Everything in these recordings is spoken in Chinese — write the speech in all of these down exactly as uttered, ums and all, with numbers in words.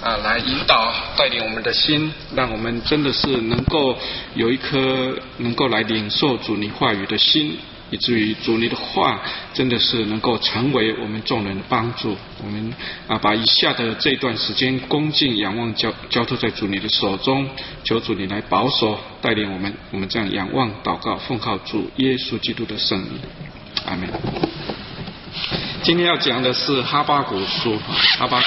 啊来引导带领我们的心，让我们真的是能够有一颗能够来领受主你话语的心，以至于主你的话真的是能够成为我们众人的帮助。我们啊把以下的这段时间恭敬仰望交交托在主你的手中，求主你来保守带领我们，我们这样仰望祷告，奉靠主耶稣基督的圣名，阿们。今天要讲的是哈巴谷书，哈巴谷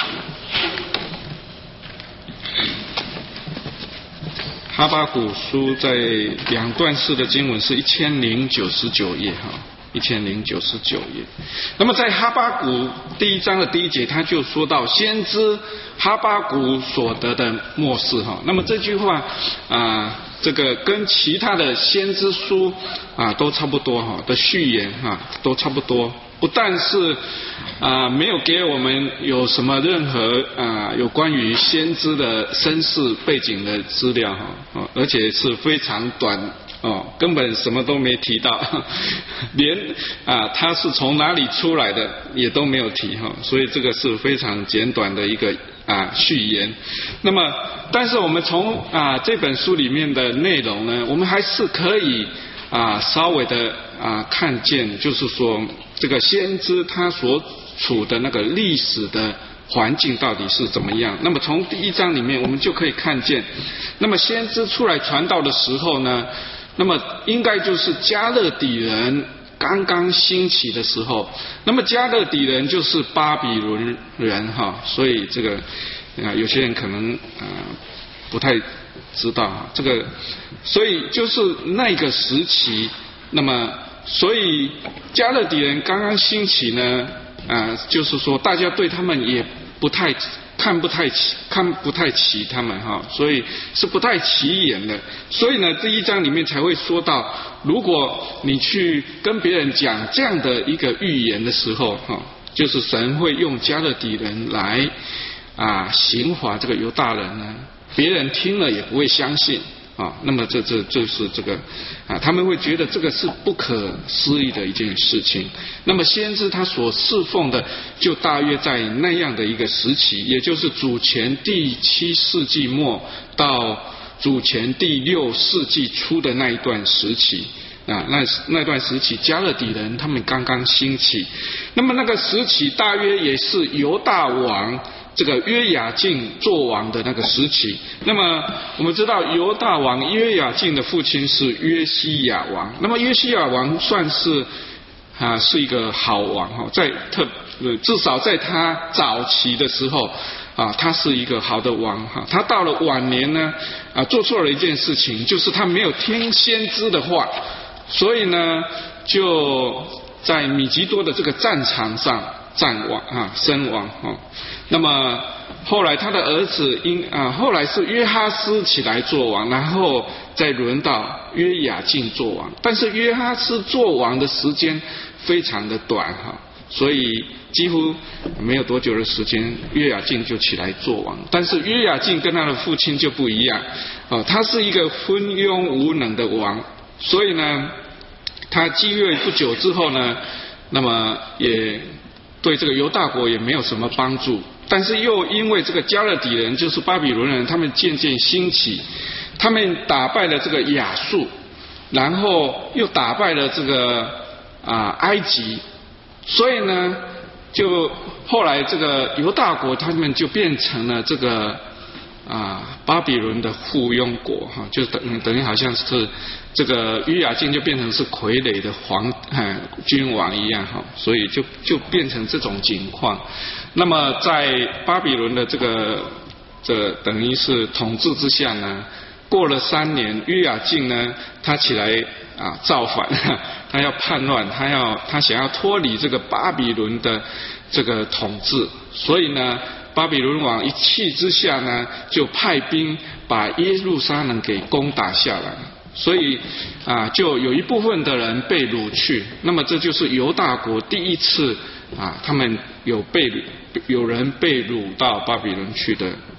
哈巴谷书在两段式的经文是一千零九十九页哈，一千零九十九页。那么在哈巴谷第一章的第一节，他就说到先知哈巴谷所得的默示哈。那么这句话啊，这个跟其他的先知书啊都差不多哈的序言哈都差不多。不但是啊、呃、没有给我们有什么任何啊、呃、有关于先知的身世背景的资料哈、哦，而且是非常短哦，根本什么都没提到，连啊、呃、他是从哪里出来的也都没有提哈、哦，所以这个是非常简短的一个啊、呃、序言。那么，但是我们从啊、呃、这本书里面的内容呢，我们还是可以啊、呃、稍微的啊、呃、看见，就是说。这个先知他所处的那个历史的环境到底是怎么样？那么从第一章里面我们就可以看见，那么先知出来传道的时候呢，那么应该就是加勒底人刚刚兴起的时候。那么加勒底人就是巴比伦人哈，所以这个啊有些人可能啊不太知道这个，所以就是那个时期，那么。所以加勒底人刚刚兴起呢，啊、呃，就是说大家对他们也不太看不太起，看不太起他们哈，所以是不太起眼的。所以呢，第一章里面才会说到，如果你去跟别人讲这样的一个预言的时候，哈，就是神会用加勒底人来啊刑罚这个犹大人呢，别人听了也不会相信。啊，那么这这这是这个啊，他们会觉得这个是不可思议的一件事情。那么先知他所侍奉的，就大约在那样的一个时期，也就是主前第七世纪末到主前第六世纪初的那一段时期啊，那那段时期加勒底人他们刚刚兴起，那么那个时期大约也是犹大王。这个约雅敬做王的那个时期，那么我们知道犹大王约雅敬的父亲是约西亚王，那么约西亚王算是啊是一个好王哈，在特至少在他早期的时候啊，他是一个好的王哈。他到了晚年呢啊，做错了一件事情，就是他没有听先知的话，所以呢就在米吉多的这个战场上战亡啊，身亡啊。那么后来他的儿子因啊，后来是约哈斯起来做王，然后再轮到约雅敬做王。但是约哈斯做王的时间非常的短哈，所以几乎没有多久的时间，约雅敬就起来做王。但是约雅敬跟他的父亲就不一样啊，他是一个昏庸无能的王，所以呢，他继位不久之后呢，那么也对这个犹大国也没有什么帮助。但是又因为这个加勒底人就是巴比伦人，他们渐渐兴起，他们打败了这个亚述，然后又打败了这个啊埃及，所以呢，就后来这个犹大国他们就变成了这个啊巴比伦的附庸国哈，就等等于好像是这个约雅敬就变成是傀儡的皇哎君王一样哈，所以就就变成这种情况。那么在巴比伦的这个这等于是统治之下呢，过了三年，约雅敬呢他起来啊造反，他要叛乱，他要他想要脱离这个巴比伦的这个统治，所以呢巴比伦王一气之下呢，就派兵把耶路撒冷给攻打下来，所以啊就有一部分的人被掳去。那么这就是犹大国第一次啊他们有被有人被掳到巴比伦去的啊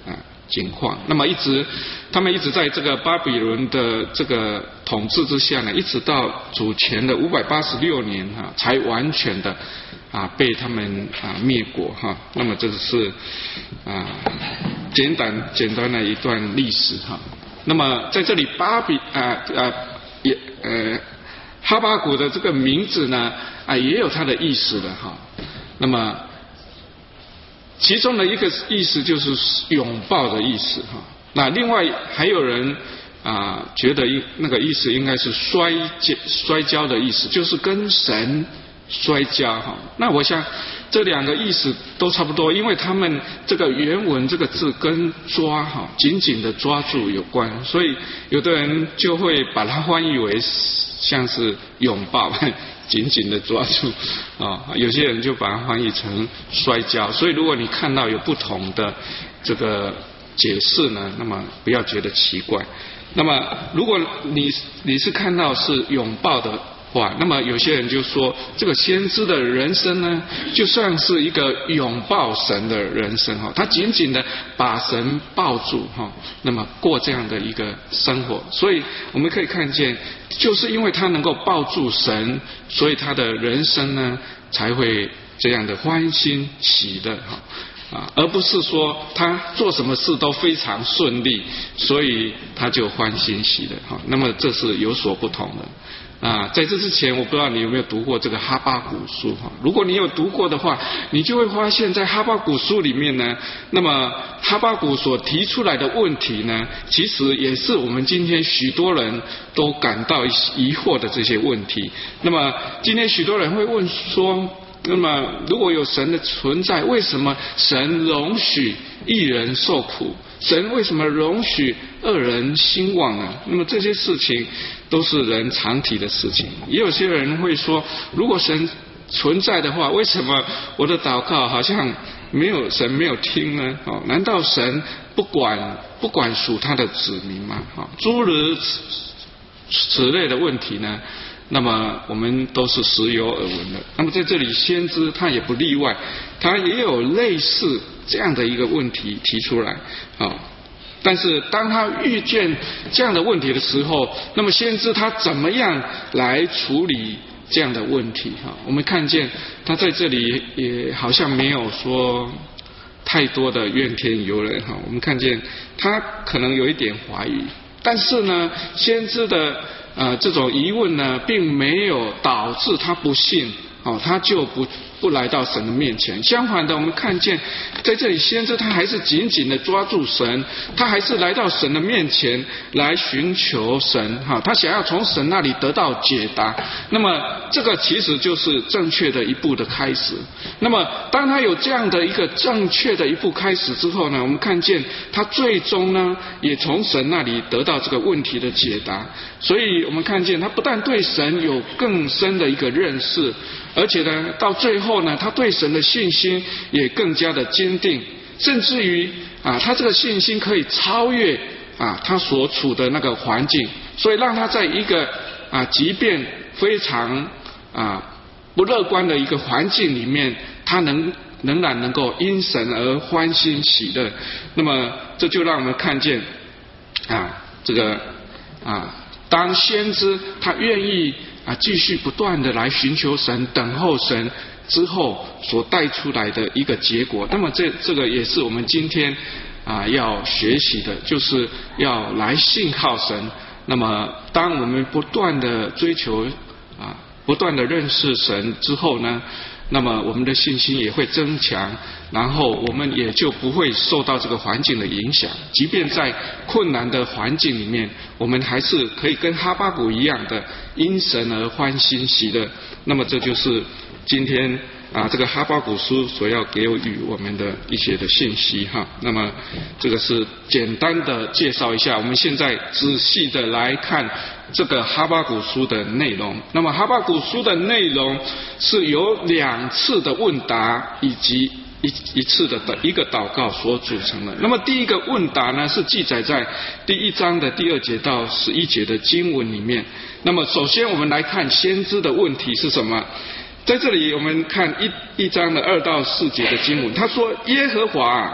情况。那么一直他们一直在这个巴比伦的这个统治之下呢，一直到主前的五百八十六年哈、啊，才完全的啊被他们啊灭国哈、啊。那么这个是啊简短简单的一段历史哈、啊。那么在这里巴比啊啊也呃哈巴谷的这个名字呢啊也有它的意思的哈、啊。那么其中的一个意思就是拥抱的意思哈。那另外还有人啊觉得一那个意思应该是摔跤摔跤的意思，就是跟神摔跤哈。那我想这两个意思都差不多，因为他们这个原文这个字跟抓哈紧紧的抓住有关，所以有的人就会把它翻译为像是拥抱紧紧的抓住啊，有些人就把它翻译成摔跤。所以如果你看到有不同的这个解释呢，那么不要觉得奇怪。那么如果你你是看到是拥抱的话，那么有些人就说这个先知的人生呢，就算是一个拥抱神的人生哈，他紧紧的把神抱住哈，那么过这样的一个生活。所以我们可以看见，就是因为他能够抱住神，所以他的人生呢才会这样的欢欣喜乐哈。啊，而不是说他做什么事都非常顺利，所以他就欢欣喜乐哈。那么这是有所不同的啊。在这之前，我不知道你有没有读过这个哈巴谷书哈。如果你有读过的话，你就会发现在哈巴谷书里面呢，那么哈巴谷所提出来的问题呢，其实也是我们今天许多人都感到疑惑的这些问题。那么今天许多人会问说，那么如果有神的存在，为什么神容许一人受苦？神为什么容许恶人兴旺呢？那么这些事情都是人常提的事情。也有些人会说，如果神存在的话，为什么我的祷告好像没有神没有听呢？哦，难道神不管不管属他的子民吗？哦，诸如此此类的问题呢，那么我们都是时有耳闻的。那么在这里，先知他也不例外，他也有类似这样的一个问题提出来啊。但是当他遇见这样的问题的时候，那么先知他怎么样来处理这样的问题哈？我们看见他在这里也好像没有说太多的怨天尤人哈。我们看见他可能有一点怀疑，但是呢，先知的呃，这种疑问呢，并没有导致他不信哦，他就不不来到神的面前。相反的，我们看见在这里，先知他还是紧紧的抓住神，他还是来到神的面前来寻求神哈，他想要从神那里得到解答。那么这个其实就是正确的一步的开始。那么当他有这样的一个正确的一步开始之后呢，我们看见他最终呢，也从神那里得到这个问题的解答。所以我们看见他不但对神有更深的一个认识，而且呢，到最后呢，他对神的信心也更加的坚定，甚至于啊，他这个信心可以超越啊他所处的那个环境，所以让他在一个啊即便非常啊不乐观的一个环境里面，他能仍然能够因神而欢欣喜乐。那么这就让我们看见啊这个啊。当先知他愿意啊继续不断的来寻求神、等候神之后所带出来的一个结果，那么这这个也是我们今天啊要学习的，就是要来信靠神。那么当我们不断的追求啊不断的认识神之后呢，那么我们的信心也会增强，然后我们也就不会受到这个环境的影响。即便在困难的环境里面，我们还是可以跟哈巴谷一样的因神而欢欣喜乐。那么这就是今天啊这个哈巴谷书所要给予我们的一些的信息哈。那么这个是简单的介绍一下，我们现在仔细的来看这个哈巴谷书的内容。那么哈巴谷书的内容是由两次的问答以及一一次的一个祷告所组成的。那么第一个问答呢，是记载在第一章的第二节到十一节的经文里面。那么首先我们来看先知的问题是什么。在这里我们看一一章的二到四节的经文，他说：耶和华，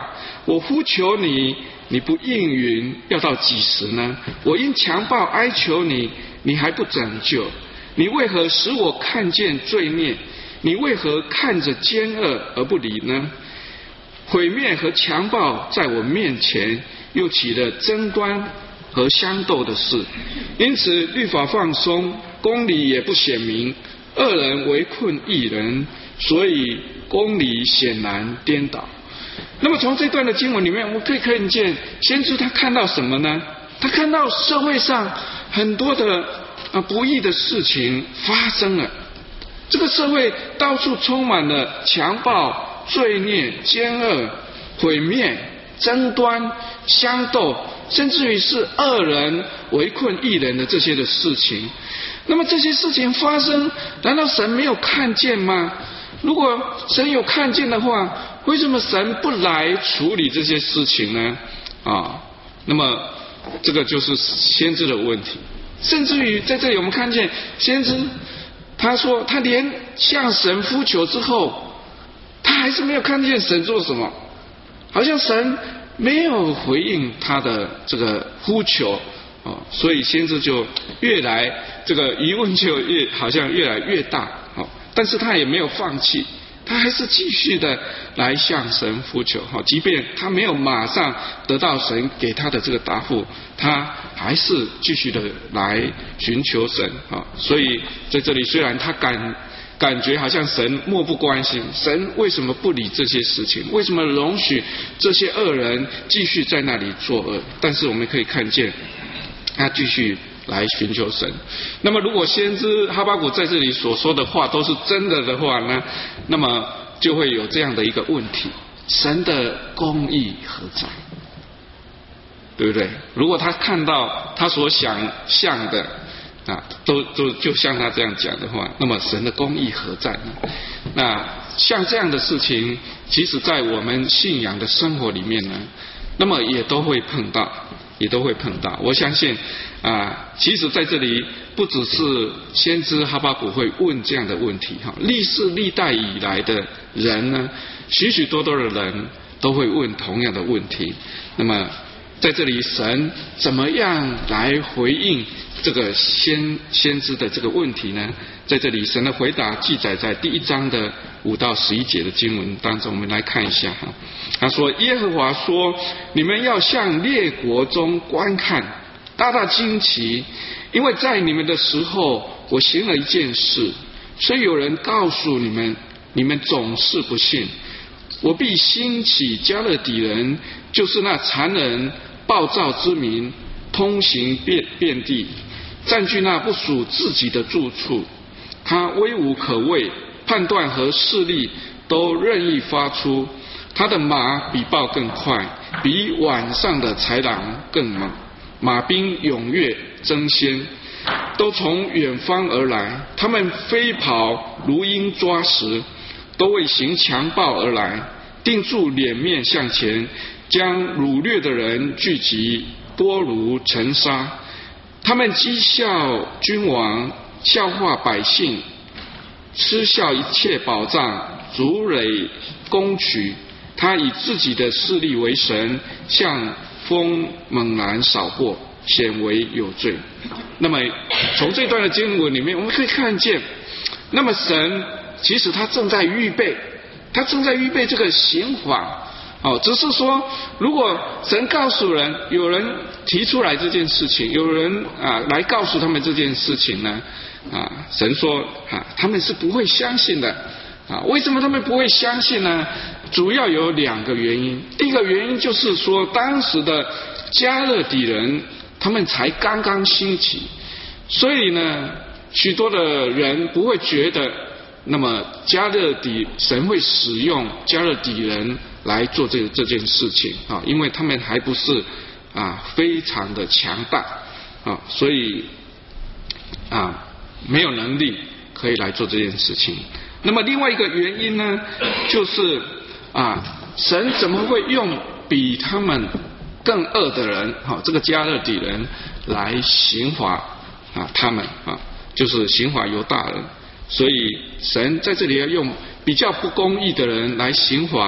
我呼求你，你不应允，要到几时呢？我因强暴哀求你，你还不拯救？你为何使我看见罪孽？你为何看着奸恶而不理呢？毁灭和强暴在我面前，又起了争端和相斗的事，因此律法放松，公理也不显明，恶人围困义人，所以公理显然颠倒。那么从这段的经文里面，我们可以看见先知他看到什么呢？他看到社会上很多的啊不义的事情发生了，这个社会到处充满了强暴、罪孽、奸恶、毁灭、争端、相斗，甚至于是恶人围困义人的这些的事情。那么这些事情发生，难道神没有看见吗？如果神有看见的话，为什么神不来处理这些事情呢？啊，那么这个就是先知的问题。甚至于在这里我们看见先知他说他连向神呼求之后，他还是没有看见神做什么，好像神没有回应他的这个呼求。哦，所以先知就越来这个疑问就越好像越来越大。哦，但是他也没有放弃，他还是继续的来向神呼求。哦，即便他没有马上得到神给他的这个答复，他还是继续的来寻求神。啊，所以在这里虽然他感感觉好像神漠不关心，神为什么不理这些事情？为什么容许这些恶人继续在那里作恶？但是我们可以看见，他继续来寻求神。那么如果先知哈巴谷在这里所说的话都是真的的话呢，那么就会有这样的一个问题：神的公义何在？对不对？如果他看到他所想象的啊，都都就像他这样讲的话，那么神的公义何在呢？那像这样的事情，其实在我们信仰的生活里面呢，那么也都会碰到。也都会碰到。我相信啊，其实在这里不只是先知哈巴谷会问这样的问题哈，历世历代以来的人呢，许许多多的人都会问同样的问题。那么在这里神怎么样来回应这个先先知的这个问题呢？在这里神的回答记载在第一章的五到十一节的经文当中，我们来看一下哈。他说：耶和华说，你们要向列国中观看，大大惊奇，因为在你们的时候，我行了一件事，虽有人告诉你们，你们总是不信。我必兴起迦勒底人，就是那残忍暴躁之民，通行遍遍地，占据那不属自己的住处。他威武可畏，判断和势力都任意发出。他的马比豹更快，比晚上的豺狼更猛。马兵踊跃争先，都从远方而来。他们飞跑如鹰抓食，都为行强暴而来。定住脸面向前，将掳掠的人聚集，多如尘沙。他们讥笑君王，笑话百姓，嗤笑一切宝藏，逐垒攻取。他以自己的势力为神，像风猛然扫过，显为有罪。那么从这段的经文里面，我们可以看见，那么神其实他正在预备，他正在预备这个刑罚。哦，只是说，如果神告诉人，有人提出来这件事情，有人啊来告诉他们这件事情呢，啊，神说啊，他们是不会相信的。啊，为什么他们不会相信呢？主要有两个原因。第一个原因就是说，当时的迦勒底人他们才刚刚兴起，所以呢，许多的人不会觉得，那么迦勒底神会使用迦勒底人来做这这件事情啊，因为他们还不是啊非常的强大啊，所以啊没有能力可以来做这件事情。那么另外一个原因呢，就是啊，神怎么会用比他们更恶的人，哈、啊，这个迦勒底人来刑罚啊他们啊，就是刑罚犹大人。所以神在这里要用比较不公义的人来刑罚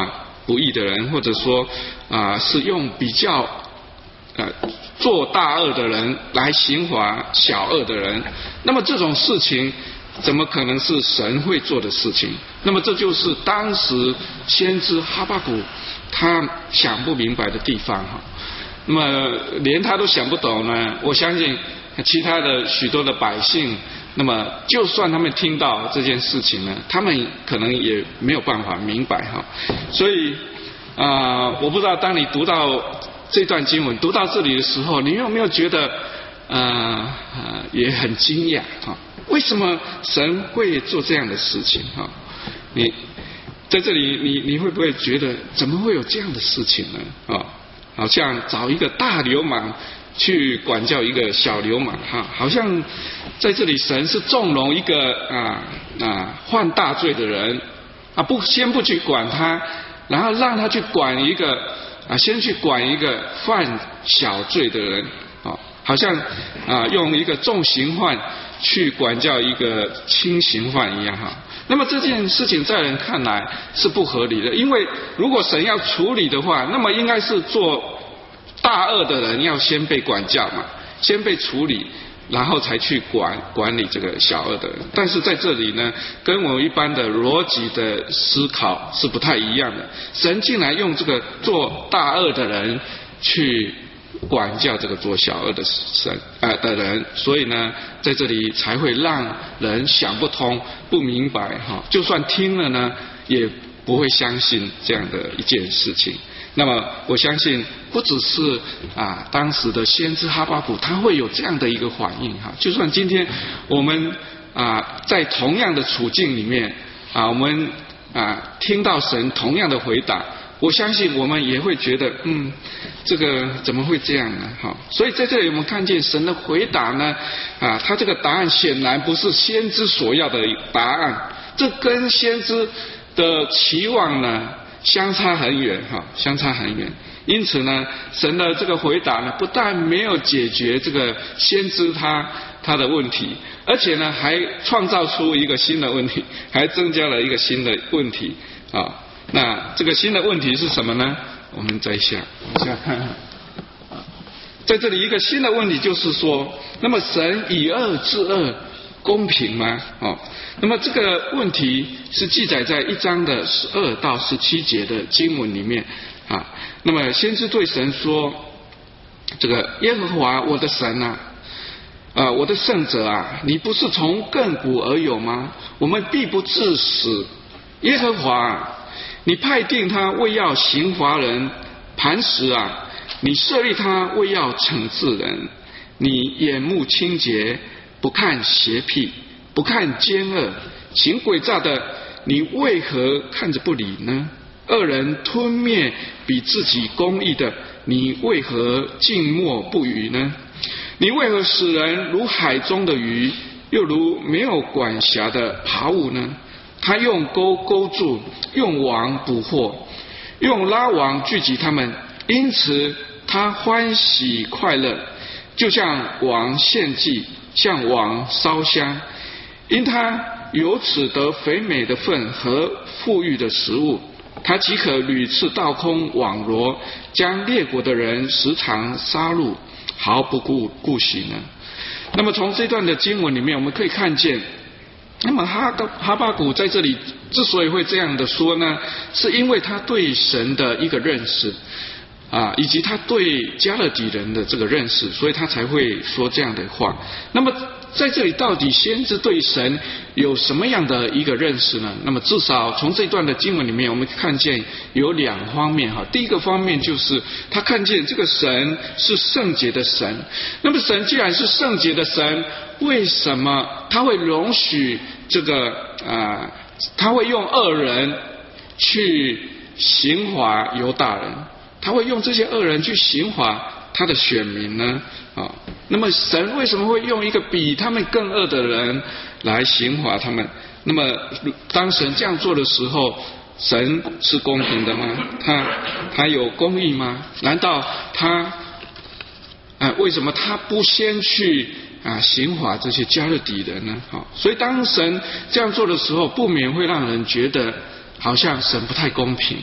不义的人，或者说啊是用比较呃做大恶的人来刑罚小恶的人，那么这种事情怎么可能是神会做的事情？那么这就是当时先知哈巴谷他想不明白的地方哈。那么连他都想不懂呢，我相信其他的许多的百姓，那么就算他们听到这件事情呢，他们可能也没有办法明白哈。所以啊、呃，我不知道当你读到这段经文读到这里的时候，你有没有觉得呃呃也很惊讶哈？为什么神会做这样的事情哈？你在这里你你会不会觉得怎么会有这样的事情呢？啊，好像找一个大流氓去管教一个小流氓哈，好像在这里神是纵容一个啊啊犯大罪的人啊，不先不去管他，然后让他去管一个啊先去管一个犯小罪的人啊，好像啊用一个重刑犯去管教一个轻刑犯一样哈。那么这件事情在人看来是不合理的，因为如果神要处理的话，那么应该是做大恶的人要先被管教嘛，先被处理，然后才去管管理这个小恶的人。但是在这里呢，跟我们一般的逻辑的思考是不太一样的。神竟然用这个做大恶的人去管教这个做小恶的神呃的人，所以呢，在这里才会让人想不通、不明白哈。就算听了呢，也不会相信这样的一件事情。那么我相信不只是啊当时的先知哈巴谷他会有这样的一个反应哈，就算今天我们啊在同样的处境里面啊，我们啊听到神同样的回答，我相信我们也会觉得嗯这个怎么会这样呢？哈，所以在这里我们看见神的回答呢啊，他这个答案显然不是先知所要的答案，这跟先知的期望呢相差很远哈，相差很远。因此呢，神的这个回答呢，不但没有解决这个先知他他的问题，而且呢，还创造出一个新的问题，还增加了一个新的问题啊。那这个新的问题是什么呢？我们再下往下看看。在这里一个新的问题就是说，那么神以恶治恶公平吗？哦，那么这个问题是记载在一章的十二到十七节的经文里面啊。那么先知对神说：“这个耶和华我的神啊，呃，我的圣者啊，你不是从亘古而有吗？我们必不致死。耶和华啊，你派定他为要刑罚人，磐石啊，你设立他为要惩治人。你眼目清洁，不看邪僻，不看奸恶，行诡诈的，你为何看着不理呢？恶人吞灭比自己公义的，你为何静默不语呢？你为何使人如海中的鱼，又如没有管辖的爬物呢？他用钩勾住，用网捕获，用拉网聚集他们，因此他欢喜快乐，就像王献祭，像王烧香，因他由此得肥美的份和富裕的食物。他岂可屡次倒空网罗，将列国的人时常杀戮，毫不顾顾惜呢？那么从这段的经文里面，我们可以看见，那么哈哈巴谷在这里之所以会这样的说呢，是因为他对神的一个认识啊，以及他对加勒底人的这个认识，所以他才会说这样的话。那么在这里到底先知对神有什么样的一个认识呢？那么至少从这段的经文里面，我们看见有两方面哈。第一个方面就是他看见这个神是圣洁的神。那么神既然是圣洁的神，为什么他会容许这个啊、呃？他会用恶人去刑罚犹大人？他会用这些恶人去刑罚他的选民呢？啊，那么神为什么会用一个比他们更恶的人来刑罚他们？那么当神这样做的时候，神是公平的吗？他他有公义吗？难道他啊？为什么他不先去啊刑罚这些加勒底人呢？好，所以当神这样做的时候，不免会让人觉得好像神不太公平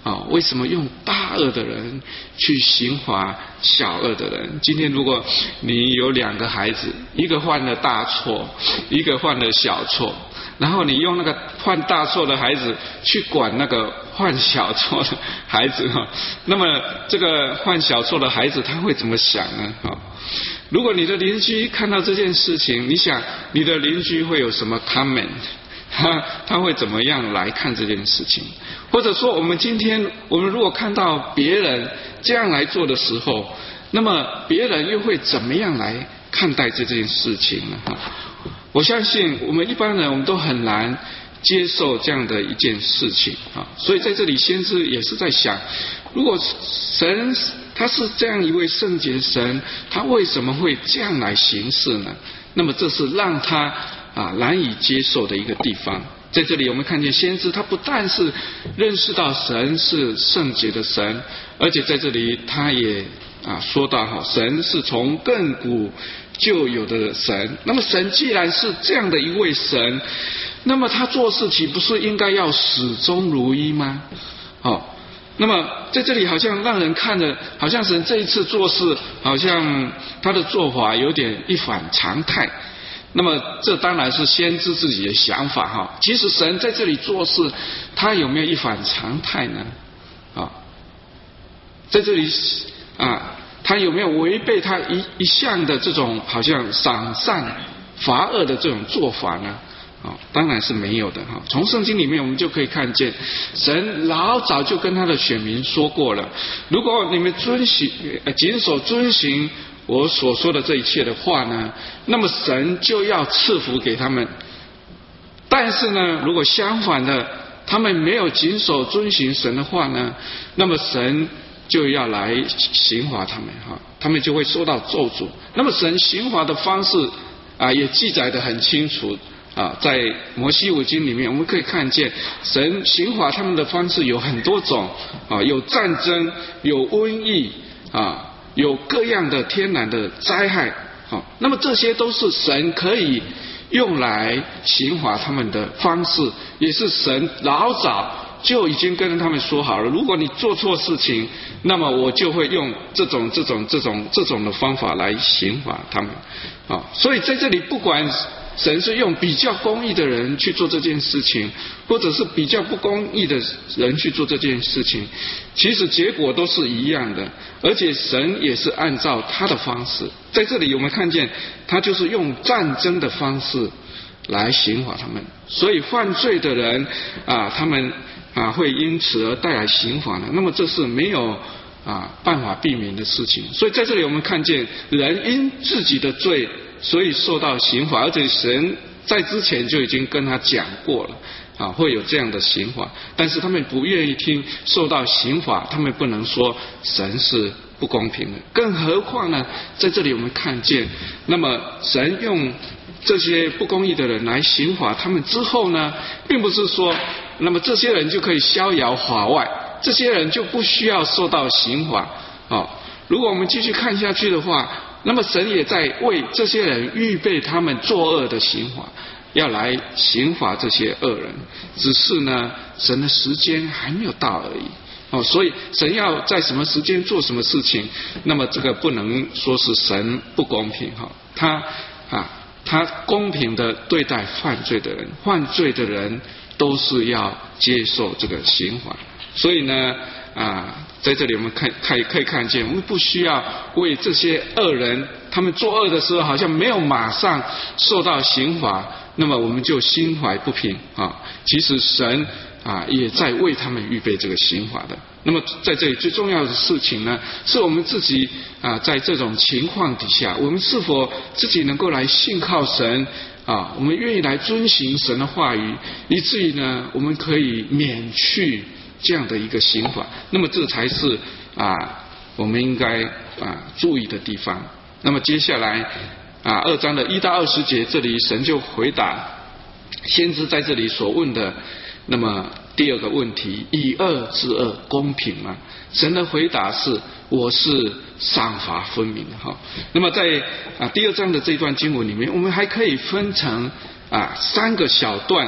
啊，为什么用大恶的人去刑罚小恶的人？今天如果你有两个孩子，一个犯了大错，一个犯了小错，然后你用那个犯大错的孩子去管那个犯小错的孩子哈，那么这个犯小错的孩子他会怎么想呢？哈，如果你的邻居看到这件事情，你想你的邻居会有什么 comment？他他会怎么样来看这件事情？或者说，我们今天我们如果看到别人这样来做的时候，那么别人又会怎么样来看待这件事情呢？哈，我相信我们一般人我们都很难接受这样的一件事情啊。所以在这里，先知也是在想，如果神他是这样一位圣洁神，他为什么会这样来行事呢？那么这是让他啊难以接受的一个地方。在这里我们看见先知他不但是认识到神是圣洁的神，而且在这里他也啊说到哈，神是从亘古就有的神。那么神既然是这样的一位神，那么他做事岂不是应该要始终如一吗？哦，那么在这里好像让人看着，好像神这一次做事，好像他的做法有点一反常态。那么这当然是先知自己的想法哈。其实神在这里做事，他有没有一反常态呢？啊，在这里啊，他有没有违背他一一向的这种好像赏善罚恶的这种做法呢？啊，当然是没有的哈。从圣经里面我们就可以看见，神老早就跟他的选民说过了，如果你们遵行、呃、谨守遵行我所说的这一切的话呢，那么神就要赐福给他们。但是呢，如果相反的，他们没有谨守遵行神的话呢，那么神就要来刑罚他们哈，他们就会受到咒诅。那么神刑罚的方式啊，也记载得很清楚啊，在摩西五经里面，我们可以看见神刑罚他们的方式有很多种啊，有战争，有瘟疫啊。有各样的天然的灾害，好，那么这些都是神可以用来刑罚他们的方式，也是神老早就已经跟他们说好了，如果你做错事情，那么我就会用这种这种这种这种的方法来刑罚他们，啊，所以在这里不管神是用比较公义的人去做这件事情，或者是比较不公义的人去做这件事情，其实结果都是一样的，而且神也是按照他的方式。在这里有没有看见，他就是用战争的方式来刑罚他们，所以犯罪的人啊，他们啊会因此而带来刑罚的，那么这是没有啊办法避免的事情。所以在这里我们看见，人因自己的罪所以受到刑罚，而且神在之前就已经跟他讲过了啊，会有这样的刑罚，但是他们不愿意听，受到刑罚，他们不能说神是不公平的。更何况呢，在这里我们看见，那么神用这些不公义的人来刑罚他们之后呢，并不是说那么这些人就可以逍遥法外，这些人就不需要受到刑罚啊。如果我们继续看下去的话，那么神也在为这些人预备他们作恶的刑罚，要来刑罚这些恶人，只是呢神的时间还没有到而已哦，所以神要在什么时间做什么事情，那么这个不能说是神不公平哈，他啊他公平的对待犯罪的人，犯罪的人都是要接受这个刑罚。所以呢啊，在这里我们看看可以看见，我们不需要为这些恶人他们作恶的时候好像没有马上受到刑罚，那么我们就心怀不平啊。其实神啊也在为他们预备这个刑罚的。那么在这里最重要的事情呢，是我们自己啊在这种情况底下，我们是否自己能够来信靠神啊，我们愿意来遵行神的话语，以至于呢我们可以免去这样的一个刑罚，那么这才是啊我们应该啊注意的地方。那么接下来啊二章的一到二十节，这里神就回答先知在这里所问的那么第二个问题，以恶治恶公平吗？神的回答是，我是赏罚分明的哈。那么在啊第二章的这段经文里面，我们还可以分成啊三个小段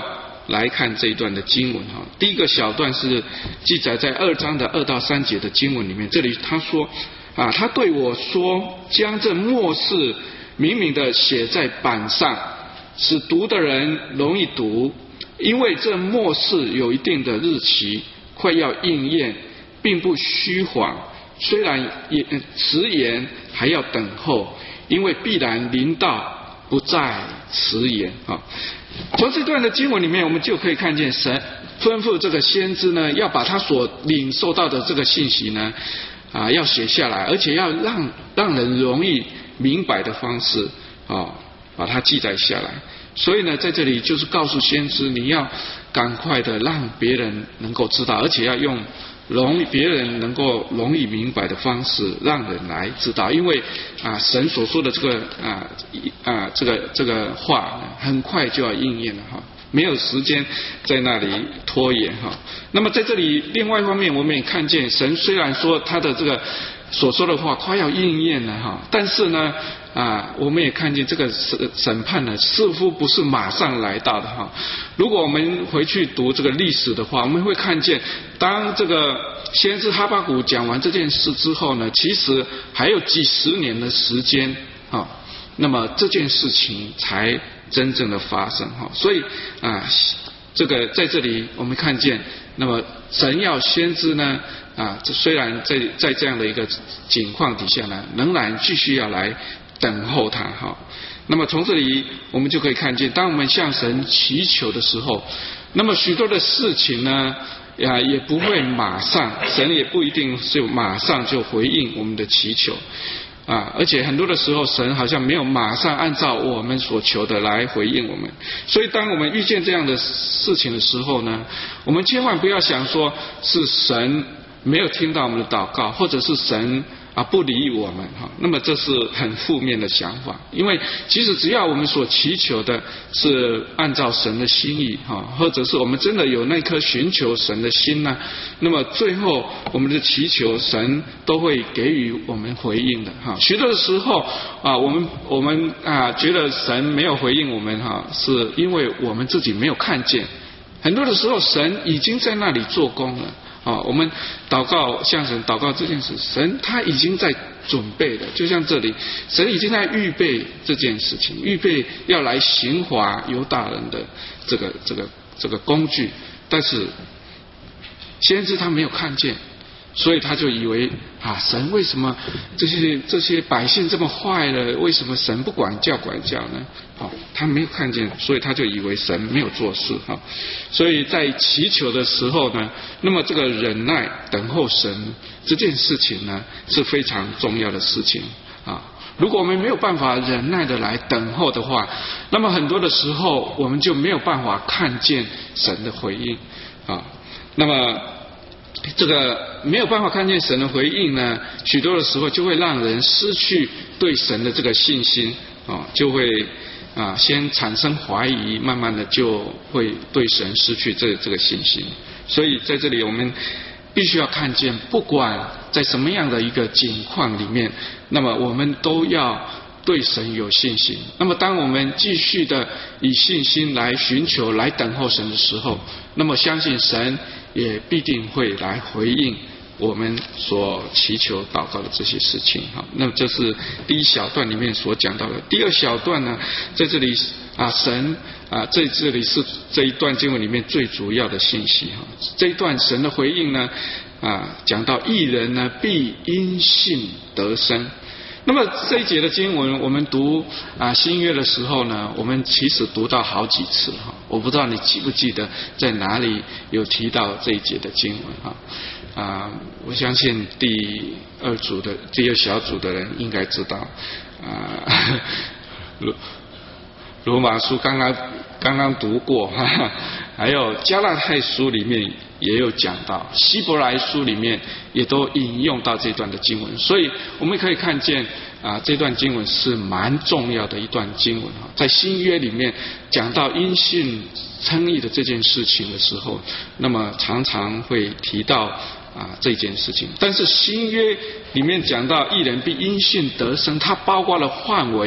来看这一段的经文哈。第一个小段是记载在二章的二到三节的经文里面，这里他说啊，他对我说，将这末世明明的写在板上，使读的人容易读，因为这末世有一定的日期，快要应验，并不虚谎。虽然也迟延，还要等候，因为必然临到，不再迟延啊。从这段的经文里面，我们就可以看见神吩咐这个先知呢，要把他所领受到的这个信息呢，啊，要写下来，而且要让让人容易明白的方式啊，把它记载下来。所以呢，在这里就是告诉先知，你要赶快的让别人能够知道，而且要用容易别人能够容易明白的方式，让人来知道。因为啊，神所说的这个啊啊这个这个话，很快就要应验了哈，没有时间在那里拖延哈。那么在这里，另外一方面，我们也看见神虽然说他的这个所说的话快要应验了哈，但是呢啊，我们也看见这个审审判呢，似乎不是马上来到的哈。如果我们回去读这个历史的话，我们会看见，当这个先知哈巴谷讲完这件事之后呢，其实还有几十年的时间啊，那么这件事情才真正的发生哈。所以啊，这个在这里我们看见，那么神要先知呢啊，虽然在在这样的一个情况底下呢，仍然继续要来等候他哈。那么从这里我们就可以看见，当我们向神祈求的时候，那么许多的事情呢啊也不会马上，神也不一定是马上就回应我们的祈求啊，而且很多的时候神好像没有马上按照我们所求的来回应我们。所以当我们遇见这样的事情的时候呢，我们千万不要想说是神没有听到我们的祷告，或者是神啊不理我们哈，那么这是很负面的想法。因为其实只要我们所祈求的是按照神的心意哈，或者是我们真的有那颗寻求神的心呢，那么最后我们的祈求神都会给予我们回应的哈。许多的时候啊，我们我们啊觉得神没有回应我们哈，是因为我们自己没有看见。很多的时候神已经在那里做工了。啊，我们祷告向神祷告这件事，神他已经在准备了，就像这里，神已经在预备这件事情，预备要来刑罚犹大人的这个这个这个工具，但是先知他没有看见，所以他就以为啊，神为什么这些这些百姓这么坏了？为什么神不管教管教呢？好，他没有看见，所以他就以为神没有做事哈。所以在祈求的时候呢，那么这个忍耐等候神这件事情呢，是非常重要的事情啊。如果我们没有办法忍耐的来等候的话，那么很多的时候我们就没有办法看见神的回应啊。那么这个没有办法看见神的回应呢，许多的时候就会让人失去对神的这个信心啊，就会啊先产生怀疑，慢慢的就会对神失去这这个信心。所以在这里我们必须要看见，不管在什么样的一个境况里面，那么我们都要对神有信心。那么当我们继续的以信心来寻求来等候神的时候，那么相信神也必定会来回应我们所祈求祷告的这些事情哈。那么这是第一小段里面所讲到的。第二小段呢，在这里啊，神啊，在这里是这一段经文里面最主要的信息哈。这一段神的回应呢，啊，讲到义人呢必因信得生。那么这一节的经文，我们读啊新约的时候呢，我们其实读到好几次哈。我不知道你记不记得在哪里有提到这一节的经文哈。啊，我相信第二组的第二小组的人应该知道啊。罗罗马书刚刚刚刚读过哈哈，还有加拉太书里面也有讲到，希伯来书里面也都引用到这段的经文，所以我们可以看见啊，这段经文是蛮重要的一段经文哈。在新约里面讲到因信称义的这件事情的时候，那么常常会提到啊这件事情。但是新约里面讲到义人必因信得生，它包括了范围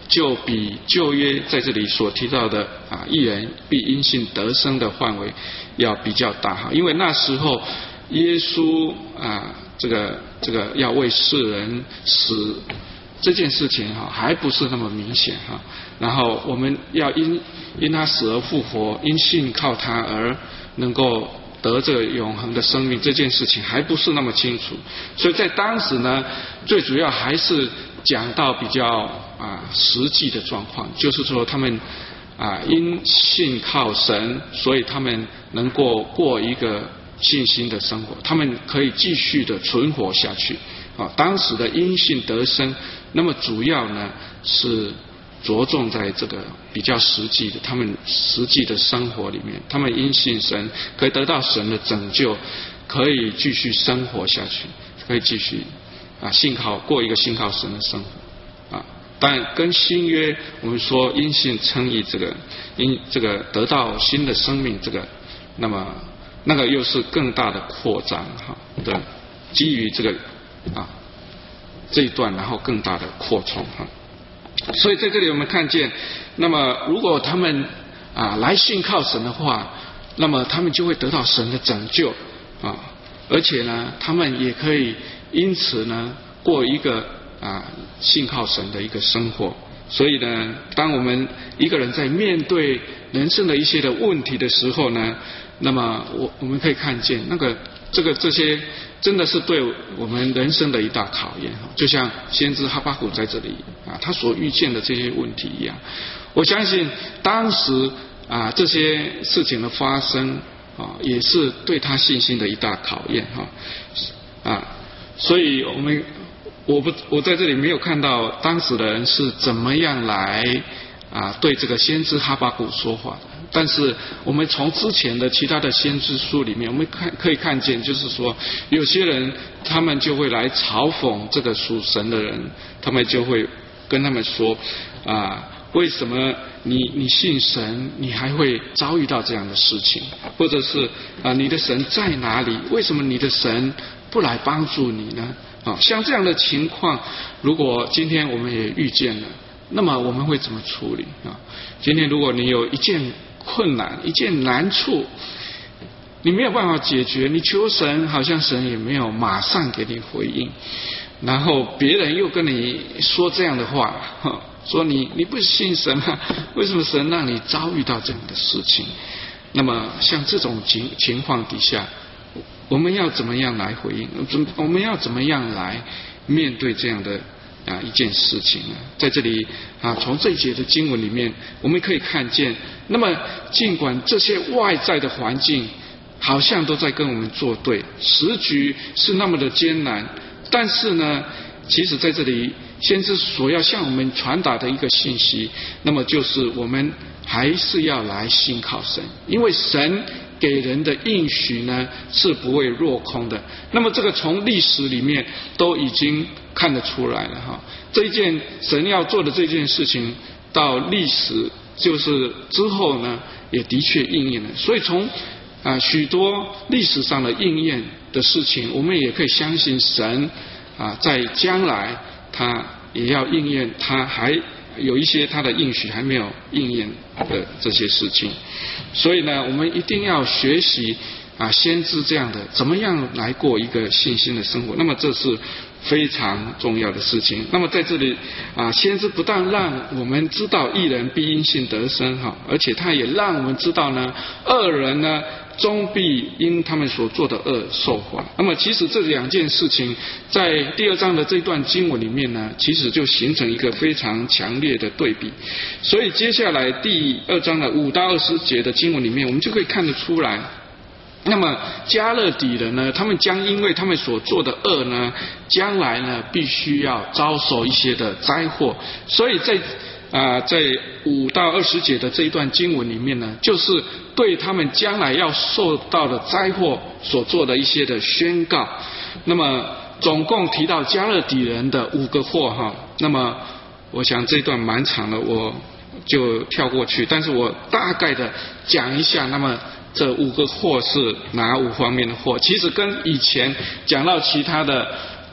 就比旧约在这里所提到的啊义人必因信得生的范围要比较大哈，因为那时候耶稣啊这个这个要为世人死这件事情哈还不是那么明显哈，然后我们要因因他死而复活，因信靠他而能够得这个永恒的生命，这件事情还不是那么清楚，所以在当时呢，最主要还是讲到比较啊实际的状况，就是说他们啊因信靠神，所以他们能够过一个信心的生活，他们可以继续的存活下去啊。当时的因信得生，那么主要呢是着重在这个比较实际的，他们实际的生活里面，他们因信神可以得到神的拯救，可以继续生活下去，可以继续啊信靠过一个信靠神的生活啊。但跟新约我们说因信称义这个因这个得到新的生命这个，那么那个又是更大的扩张哈的，基于这个啊这一段，然后更大的扩充哈。所以在这里我们看见，那么如果他们啊来信靠神的话，那么他们就会得到神的拯救啊，而且呢，他们也可以因此呢过一个啊信靠神的一个生活。所以呢，当我们一个人在面对人生的一些的问题的时候呢，那么我我们可以看见那个这个这些真的是对我们人生的一大考验，就像先知哈巴谷在这里啊他所遇见的这些问题一样。我相信当时啊这些事情的发生啊也是对他信心的一大考验哈啊，所以我们我不我在这里没有看到当时的人是怎么样来啊对这个先知哈巴谷说话的，但是我们从之前的其他的先知书里面，我们看可以看见，就是说有些人他们就会来嘲讽这个属神的人，他们就会跟他们说啊，为什么你你信神，你还会遭遇到这样的事情？或者是啊，你的神在哪里？为什么你的神不来帮助你呢？啊，像这样的情况，如果今天我们也遇见了，那么我们会怎么处理啊？今天如果你有一件困难、一件难处，你没有办法解决，你求神，好像神也没有马上给你回应，然后别人又跟你说这样的话，说你你不信神啊？为什么神让你遭遇到这样的事情？那么像这种情情况底下，我们要怎么样来回应？我们要怎么样来面对这样的啊一件事情呢？在这里啊，从这一节的经文里面，我们可以看见，那么尽管这些外在的环境好像都在跟我们作对，时局是那么的艰难，但是呢，其实在这里先知所要向我们传达的一个信息，那么就是我们还是要来信靠神，因为神给人的应许呢是不会落空的。那么这个从历史里面都已经看得出来了哈，这一件神要做的这件事情，到历史就是之后呢，也的确应验了。所以从啊许多历史上的应验的事情，我们也可以相信神啊在将来他也要应验，他还有一些他的应许还没有应验的这些事情。所以呢，我们一定要学习啊先知这样的怎么样来过一个信心的生活，那么这是非常重要的事情。那么在这里啊，先知不但让我们知道义人必因信得生哈，而且他也让我们知道呢，恶人呢终必因他们所做的恶受罚。那么其实这两件事情在第二章的这段经文里面呢，其实就形成一个非常强烈的对比。所以接下来第二章的五到二十节的经文里面，我们就可以看得出来，那么迦勒底人呢，他们将因为他们所做的恶呢，将来呢必须要遭受一些的灾祸。所以在啊、呃，在五到二十节的这一段经文里面呢，就是对他们将来要受到的灾祸所做的一些的宣告。那么总共提到迦勒底人的五个祸哈。那么我想这一段蛮长的，我就跳过去，但是我大概的讲一下。那么这五个祸是哪五方面的祸？其实跟以前讲到其他的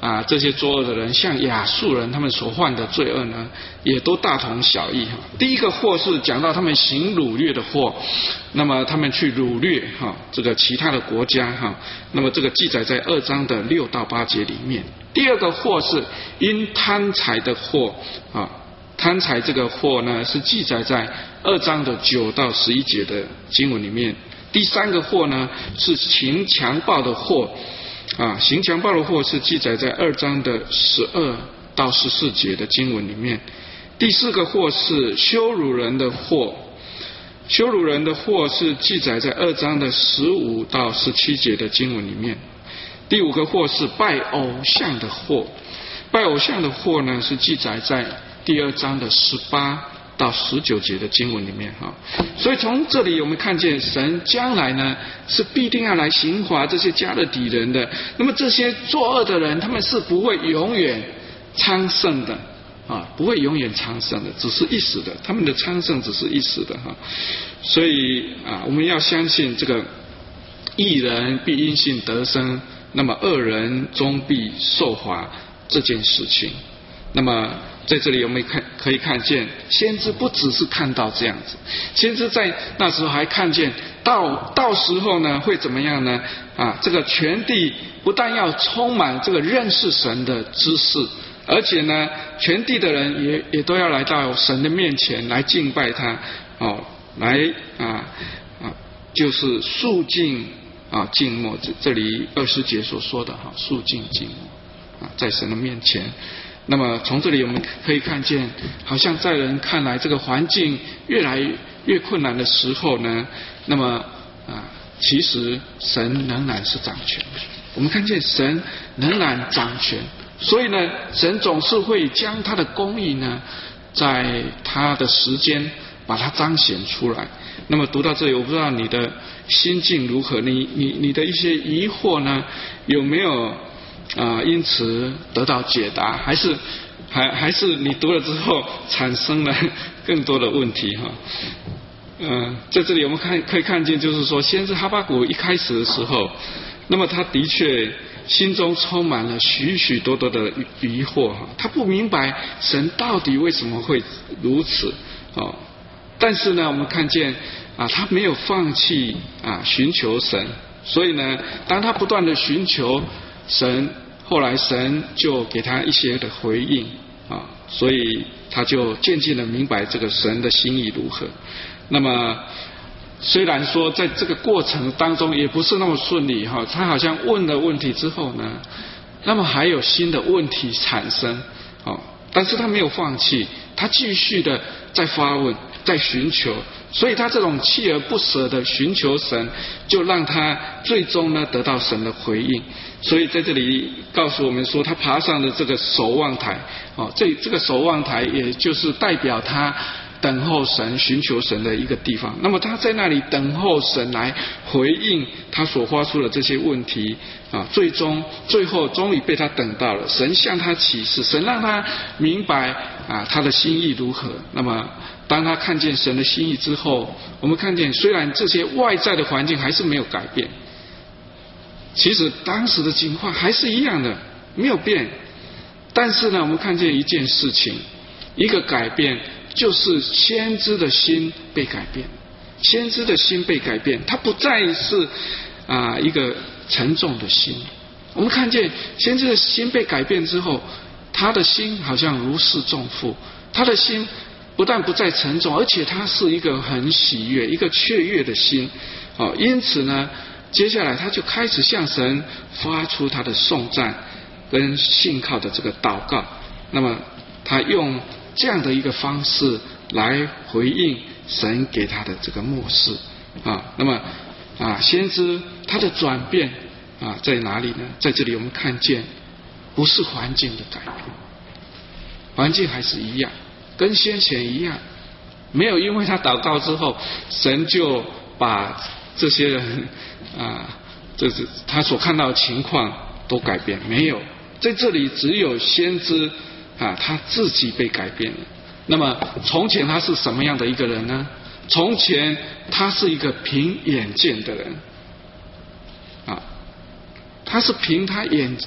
啊这些作恶的人，像亚述人他们所犯的罪恶呢，也都大同小异哈。第一个祸是讲到他们行掳掠的祸，那么他们去掳掠哈这个其他的国家哈，那么这个记载在二章的六到八节里面。第二个祸是因贪财的祸啊，贪财这个祸呢是记载在二章的九到十一节的经文里面。第三个祸呢是行强暴的祸啊，行强暴的祸是记载在二章的十二到十四节的经文里面。第四个祸是羞辱人的祸，羞辱人的祸是记载在二章的十五到十七节的经文里面。第五个祸是拜偶像的祸，拜偶像的祸呢是记载在第二章的十八到十九节的经文里面哈。所以从这里我们看见神将来呢是必定要来刑罚这些加勒底人的，那么这些作恶的人他们是不会永远昌盛的啊，不会永远昌盛的，只是一时的，他们的昌盛只是一时的哈。所以啊，我们要相信这个义人必因信得生，那么恶人终必受罚这件事情。那么在这里我们看可以看见，先知不只是看到这样子，先知在那时候还看见到到时候呢会怎么样呢？啊，这个全地不但要充满这个认识神的知识，而且呢，全地的人也也都要来到神的面前来敬拜他，哦，来啊啊，就是肃静啊静默。这这里二十节所说的哈，肃静静默啊，在神的面前。那么从这里我们可以看见，好像在人看来这个环境越来越困难的时候呢，那么啊，其实神仍然是掌权。我们看见神仍然掌权，所以呢，神总是会将他的公义呢，在他的时间把它彰显出来。那么读到这里，我不知道你的心境如何，你你你的一些疑惑呢，有没有啊、呃，因此得到解答，还是还还是你读了之后产生了更多的问题哈？嗯、呃，在这里我们看可以看见，就是说，先知哈巴谷一开始的时候，那么他的确心中充满了许许多多的疑惑哈，他不明白神到底为什么会如此哦。但是呢，我们看见啊，他没有放弃啊寻求神，所以呢，当他不断的寻求神，后来神就给他一些的回应啊，所以他就渐渐的明白这个神的心意如何。那么虽然说在这个过程当中也不是那么顺利哈，他好像问了问题之后呢，那么还有新的问题产生哦，但是他没有放弃，他继续的在发问，在寻求，所以他这种锲而不舍的寻求神，就让他最终呢得到神的回应。所以在这里告诉我们说，他爬上了这个守望台哦，这这个守望台也就是代表他等候神、寻求神的一个地方。那么他在那里等候神来回应他所发出的这些问题啊，最终最后终于被他等到了，神向他启示，神让他明白啊他的心意如何。那么当他看见神的心意之后，我们看见虽然这些外在的环境还是没有改变，其实当时的情况还是一样的，没有变。但是呢，我们看见一件事情，一个改变，就是先知的心被改变。先知的心被改变，他不再是啊、呃、一个沉重的心。我们看见先知的心被改变之后，他的心好像如释重负，他的心不但不再沉重，而且他是一个很喜悦、一个雀跃的心。哦，因此呢，接下来他就开始向神发出他的颂赞跟信靠的这个祷告。那么他用这样的一个方式来回应神给他的这个默示啊。那么啊，先知他的转变啊在哪里呢？在这里我们看见，不是环境的改变，环境还是一样，跟先前一样，没有因为他祷告之后，神就把这些人啊，这是他所看到的情况都改变，没有。在这里只有先知啊，他自己被改变了。那么从前他是什么样的一个人呢？从前他是一个凭眼见的人啊，他是凭他眼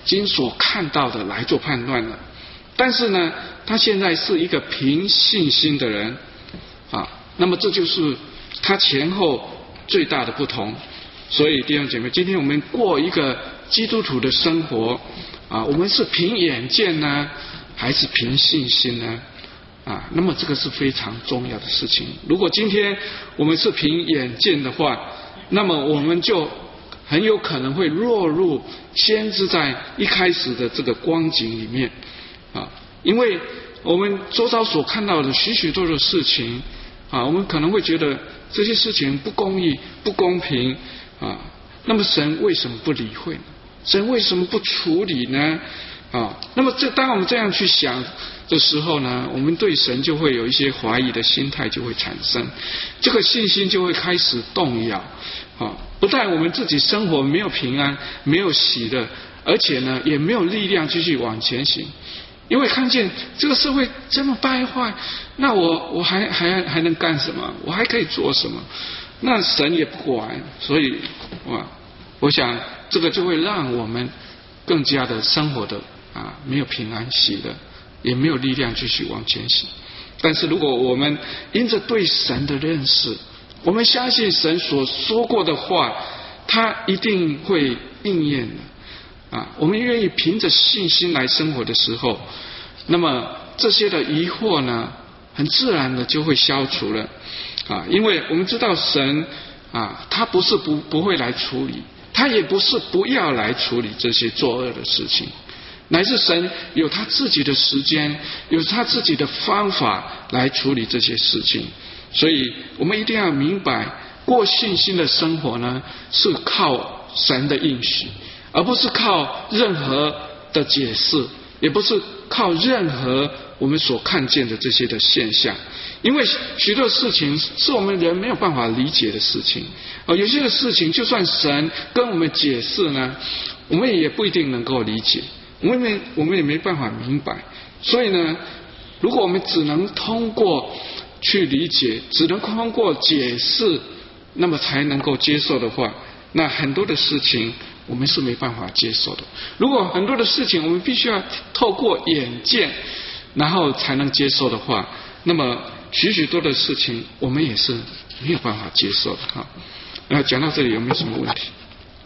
经所看到的来做判断了。但是呢，他现在是一个凭信心的人啊，那么这就是他前后最大的不同。所以弟兄姐妹，今天我们过一个基督徒的生活啊，我们是凭眼见呢，还是凭信心呢？啊，那么这个是非常重要的事情。如果今天我们是凭眼见的话，那么我们就很有可能会落入先知在一开始的这个光景里面啊，因为我们周遭所看到的许许多多的事情啊，我们可能会觉得这些事情不公义、不公平啊，那么神为什么不理会呢？神为什么不处理呢？啊，那么这当我们这样去想的时候呢，我们对神就会有一些怀疑的心态就会产生，这个信心就会开始动摇啊！不但我们自己生活没有平安，没有喜乐，而且呢也没有力量继续往前行，因为看见这个社会这么败坏，那我我还还还能干什么？我还可以做什么？那神也不管，所以哇，我想这个就会让我们更加的生活的啊没有平安喜乐，也没有力量继续往前行。但是如果我们因着对神的认识，我们相信神所说过的话，他一定会应验的啊！我们愿意凭着信心来生活的时候，那么这些的疑惑呢，很自然的就会消除了啊！因为我们知道神啊，他不是不不会来处理，他也不是不要来处理这些作恶的事情，乃是神有他自己的时间，有他自己的方法来处理这些事情。所以我们一定要明白，过信心的生活呢，是靠神的应许，而不是靠任何的解释，也不是靠任何我们所看见的这些的现象。因为许多事情是我们人没有办法理解的事情，呃，有些的事情就算神跟我们解释呢，我们也不一定能够理解，我们没我们也没办法明白。所以呢，如果我们只能通过去理解，只能通过解释，那么才能够接受的话，那很多的事情我们是没办法接受的。如果很多的事情我们必须要透过眼见，然后才能接受的话，那么许许多的事情我们也是没有办法接受的哈。那讲到这里有没有什么问题？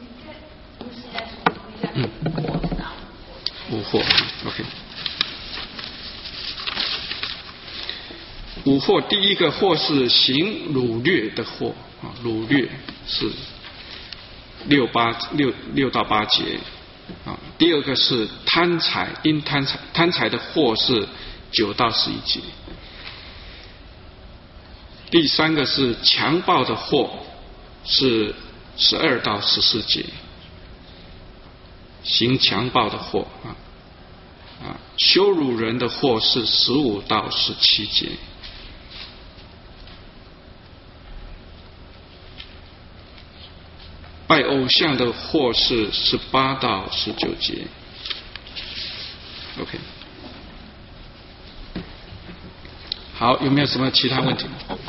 嗯，无惑 ，OK。五惑，第一个惑是行掳掠的惑啊，掳掠是六八六六到八节啊。第二个是贪财，因贪财贪财的惑是九到十一节。第三个是强暴的惑是十二到十四节，行强暴的惑啊啊，羞辱人的惑是十五到十七节。拜偶像的惑是十八到十九节 ，OK。好，有没有什么其他问题？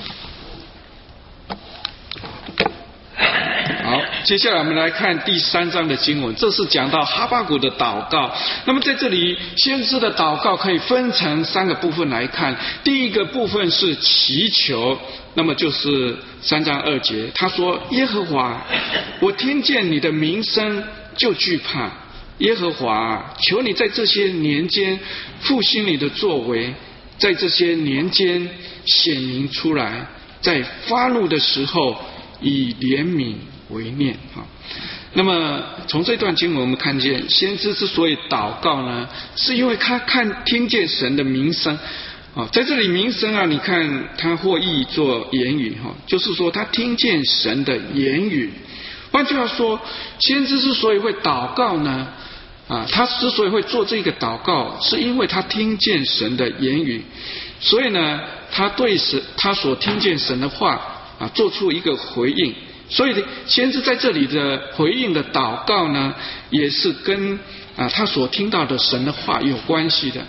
好，接下来我们来看第三章的经文，这是讲到哈巴谷的祷告。那么在这里，先知的祷告可以分成三个部分来看。第一个部分是祈求，那么就是三章二节，他说：耶和华，我听见你的名声就惧怕。耶和华，求你在这些年间复兴你的作为，在这些年间显明出来，在发怒的时候以怜悯为念。那么从这段经文我们看见，先知之所以祷告呢，是因为他看听见神的名声。啊，在这里名声啊，你看他或译作言语哈，就是说他听见神的言语。换句话说，先知之所以会祷告呢，啊，他之所以会做这个祷告，是因为他听见神的言语，所以呢，他对神他所听见神的话啊，做出一个回应。所以先知在这里的回应的祷告呢，也是跟啊他所听到的神的话有关系的。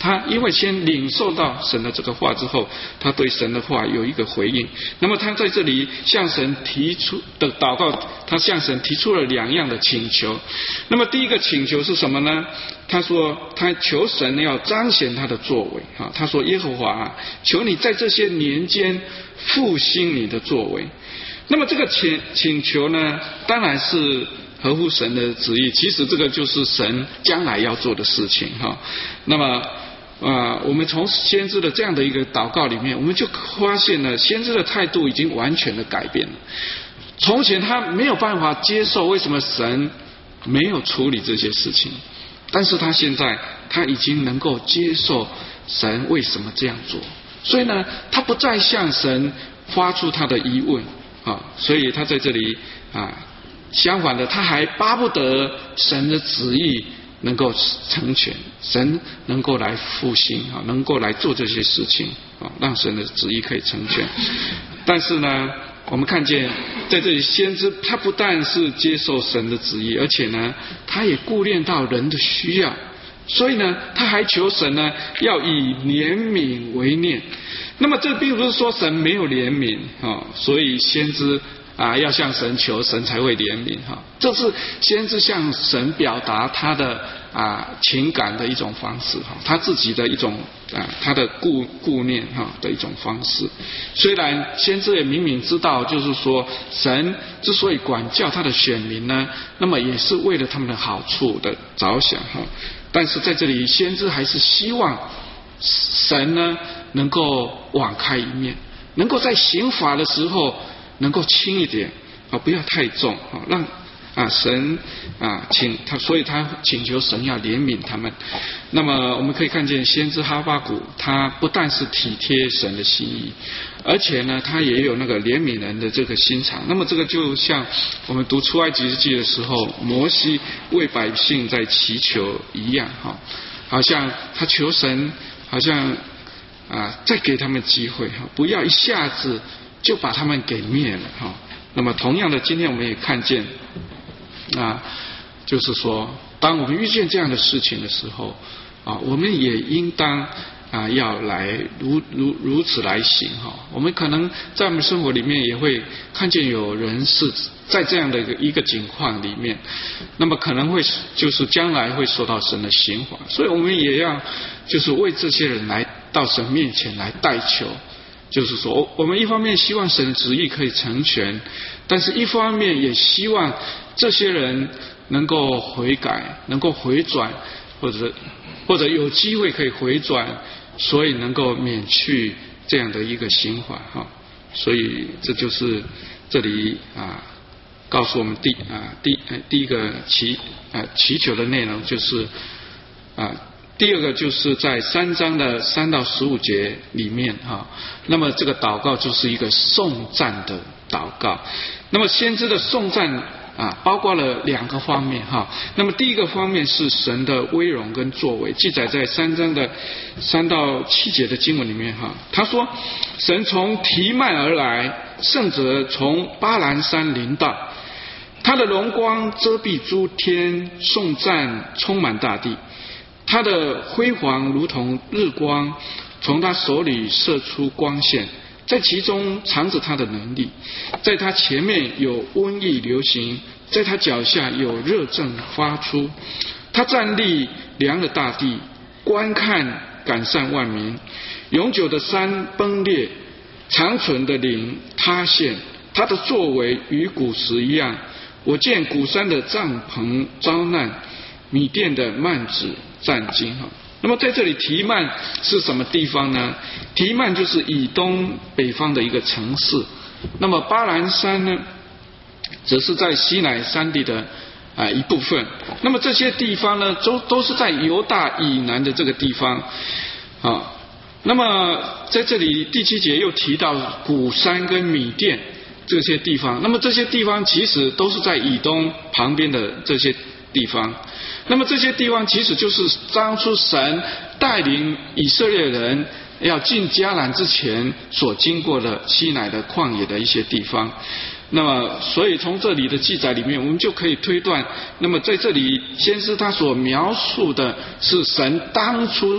他因为先领受到神的这个话之后，他对神的话有一个回应。那么他在这里向神提出的祷告，他向神提出了两样的请求。那么第一个请求是什么呢？他说他求神要彰显他的作为。他说耶和华，求你在这些年间复兴你的作为。那么这个请请求呢，当然是合乎神的旨意，其实这个就是神将来要做的事情哈。那么啊、呃，我们从先知的这样的一个祷告里面，我们就发现了先知的态度已经完全的改变了。从前他没有办法接受为什么神没有处理这些事情，但是他现在他已经能够接受神为什么这样做，所以呢，他不再向神发出他的疑问啊，所以他在这里啊。相反的，他还巴不得神的旨意能够成全，神能够来复兴啊，能够来做这些事情啊，让神的旨意可以成全。但是呢，我们看见在这里，先知他不但是接受神的旨意，而且呢，他也顾念到人的需要，所以呢，他还求神呢要以怜悯为念。那么这并不是说神没有怜悯啊，所以先知。啊，要向神求，神才会怜悯哈。这是先是向神表达他的啊情感的一种方式哈，他自己的一种啊他的顾顾念哈的一种方式。虽然先知也明明知道，就是说神之所以管教他的选民呢，那么也是为了他们的好处的着想哈。但是在这里，先知还是希望神呢能够网开一面，能够在刑罚的时候。能够轻一点啊，不要太重啊，让啊神啊请他，所以他请求神要怜悯他们。那么我们可以看见先知哈巴谷，他不但是体贴神的心意，而且呢，他也有那个怜悯人的这个心肠。那么这个就像我们读出埃及记的时候，摩西为百姓在祈求一样哈，好像他求神，好像啊再给他们机会哈，不要一下子。就把他们给灭了哈。那么同样的，今天我们也看见啊，就是说，当我们遇见这样的事情的时候啊，我们也应当啊要来如如如此来行哈。我们可能在我们生活里面也会看见有人是在这样的一个一个境况里面，那么可能会就是将来会受到神的刑罚，所以我们也要就是为这些人来到神面前来代求。就是说，我们一方面希望神的旨意可以成全，但是一方面也希望这些人能够悔改，能够回转，或者或者有机会可以回转，所以能够免去这样的一个刑罚哈。所以这就是这里啊告诉我们第啊第第一个祈啊祈求的内容就是啊。第二个就是在三章的三到十五节里面哈，那么这个祷告就是一个颂赞的祷告。那么先知的颂赞啊，包括了两个方面哈。那么第一个方面是神的威荣跟作为，记载在三章的三到七节的经文里面哈。他说，神从提曼而来，圣者从巴兰山临到，他的荣光遮蔽诸天，颂赞充满大地。他的辉煌如同日光，从他手里射出光线，在其中藏着他的能力。在他前面有瘟疫流行，在他脚下有热症发出。他站立量了大地，观看赶散万民。永久的山崩裂，长存的岭塌陷。他的作为与古时一样。我见古山的帐篷遭难，米甸的幔子战惊哈。那么在这里提曼是什么地方呢？提曼就是以东北方的一个城市。那么巴兰山呢，则是在西乃山地的啊一部分。那么这些地方呢，都都是在犹大以南的这个地方啊。那么在这里第七节又提到古山跟米甸这些地方。那么这些地方其实都是在以东旁边的这些地方。那么这些地方其实就是当初神带领以色列人要进迦南之前所经过的西乃的旷野的一些地方。那么所以从这里的记载里面，我们就可以推断，那么在这里先知他所描述的是神当初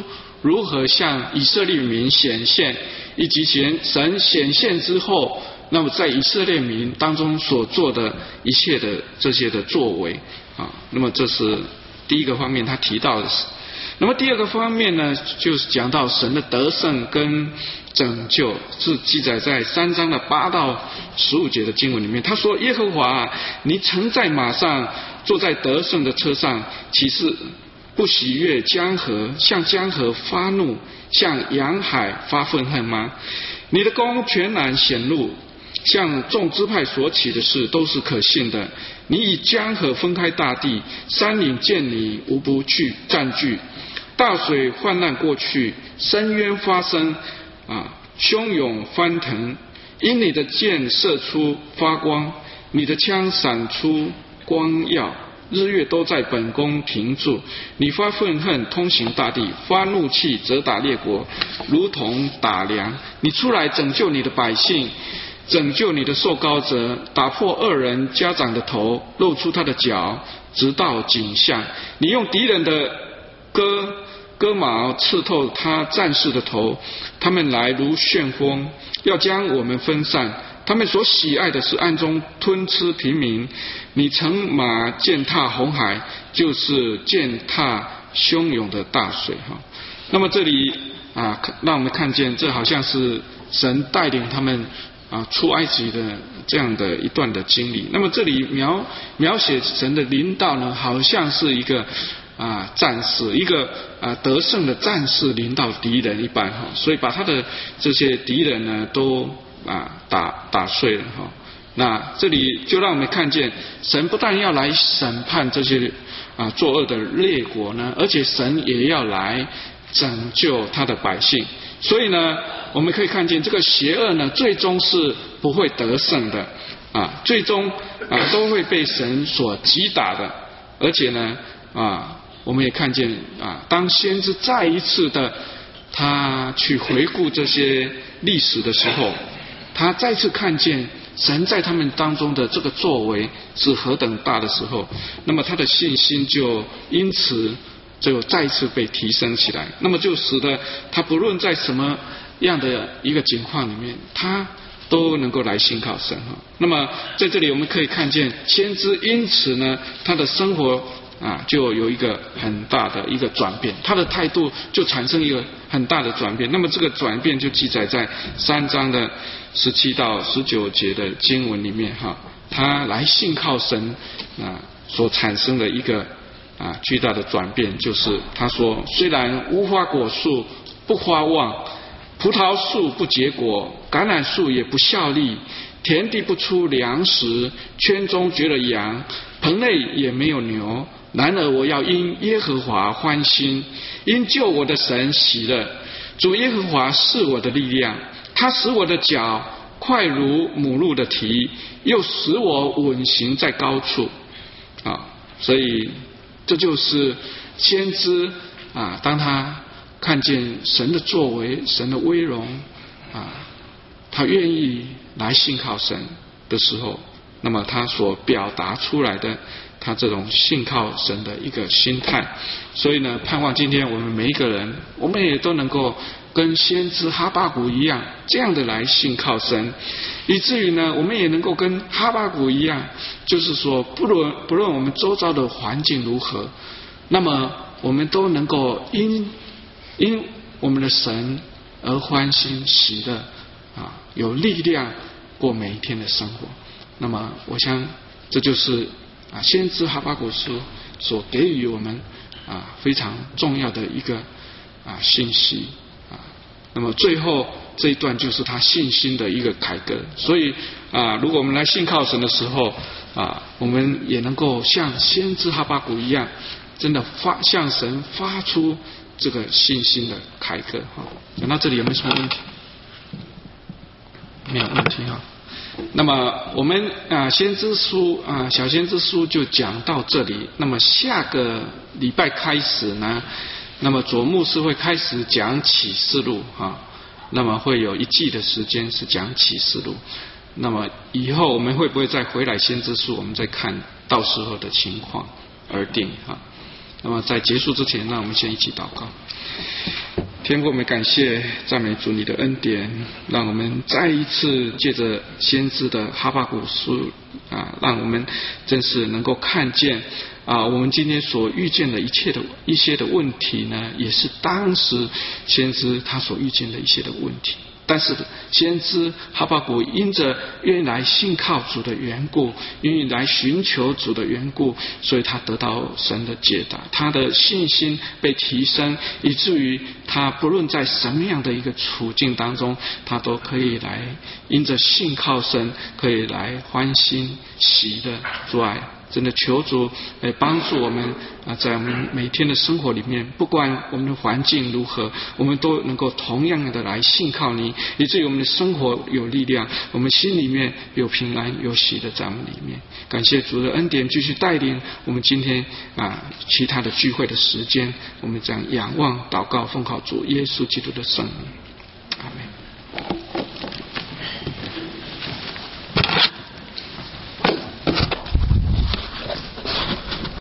如何向以色列民显现，以及神神显现之后，那么在以色列民当中所做的一切的这些的作为啊，那么这是第一个方面他提到的。那么第二个方面呢，就是讲到神的得胜跟拯救，是记载在三章的八到十五节的经文里面。他说：耶和华，你曾在马上，坐在得胜的车上，岂是不喜悦江河，向江河发怒，向洋海发愤恨吗？你的功全然显露，向众支派所起的事都是可信的。你以江河分开大地，山岭见你无不去占据。大水泛滥过去，深渊发生，啊，汹涌翻腾。因你的箭射出发光，你的枪闪出光耀，日月都在本宫停住。你发愤恨，通行大地；发怒气，责打列国，如同打粮。你出来拯救你的百姓，拯救你的受膏者，打破恶人家长的头，露出他的脚，直到颈项。你用敌人的戈戈矛刺透他战士的头，他们来如旋风，要将我们分散。他们所喜爱的是暗中吞吃平民。你乘马践踏红海，就是践踏汹涌的大水哈。那么这里啊，让我们看见这好像是神带领他们啊出埃及的这样的一段的经历。那么这里描描写神的领导呢，好像是一个啊战士，一个啊得胜的战士领导敌人一般哈，所以把他的这些敌人呢都啊打打碎了哈。那这里就让我们看见，神不但要来审判这些啊作恶的列国呢，而且神也要来拯救他的百姓。所以呢，我们可以看见这个邪恶呢，最终是不会得胜的啊，最终啊都会被神所击打的。而且呢啊，我们也看见啊，当先知再一次的他去回顾这些历史的时候，他再次看见神在他们当中的这个作为是何等大的时候，那么他的信心就因此就再次被提升起来。那么就使得他不论在什么样的一个情况里面，他都能够来信靠神哈。那么在这里我们可以看见，先知因此呢，他的生活啊，就有一个很大的一个转变，他的态度就产生一个很大的转变。那么这个转变就记载在三章的十七到十九节的经文里面哈，他来信靠神啊所产生的一个啊巨大的转变，就是他说：虽然无花果树不发旺，葡萄树不结果，橄榄树也不效力，田地不出粮食，圈中绝了羊，棚内也没有牛。然而我要因耶和华欢心，因救我的神喜乐。主耶和华是我的力量，他使我的脚快如母鹿的蹄，又使我稳行在高处啊。所以这就是先知啊，当他看见神的作为，神的威荣啊，他愿意来信靠神的时候，那么他所表达出来的他这种信靠神的一个心态。所以呢，盼望今天我们每一个人，我们也都能够跟先知哈巴谷一样，这样的来信靠神，以至于呢，我们也能够跟哈巴谷一样，就是说，不论不论我们周遭的环境如何，那么我们都能够因因我们的神而欢欣喜乐啊，有力量过每一天的生活。那么我想这就是啊先知哈巴谷书所给予我们啊非常重要的一个啊信息啊。那么最后这一段就是他信心的一个凯歌。所以啊，如果我们来信靠神的时候啊，我们也能够像先知哈巴谷一样，真的发向神发出这个信心的凯歌哈。讲到这里有没有什么问题？没有问题哈。那么我们啊先知书啊小先知书就讲到这里。那么下个礼拜开始呢，那么左牧师会开始讲启示录啊，那么会有一季的时间是讲启示录。那么以后我们会不会再回来先知书，我们再看到时候的情况而定啊。那么在结束之前，让我们先一起祷告。 天父，我们感谢赞美主你的恩典，让我们再一次借着先知的哈巴谷书啊，让我们真是能够看见啊，我们今天所遇见的一切的一些的问题呢，也是当时先知他所遇见的一些的问题。但是先知哈巴谷因着愿意来信靠主的缘故，愿意来寻求主的缘故，所以他得到神的解答，他的信心被提升，以至于他不论在什么样的一个处境当中，他都可以来因着信靠神，可以来欢欣喜的主爱。真的求主来帮助我们啊，在我们每天的生活里面，不管我们的环境如何，我们都能够同样的来信靠你，以至于我们的生活有力量，我们心里面有平安有喜的在我们里面。感谢主的恩典，继续带领我们今天啊其他的聚会的时间，我们这样仰望祷告，奉靠主耶稣基督的圣名。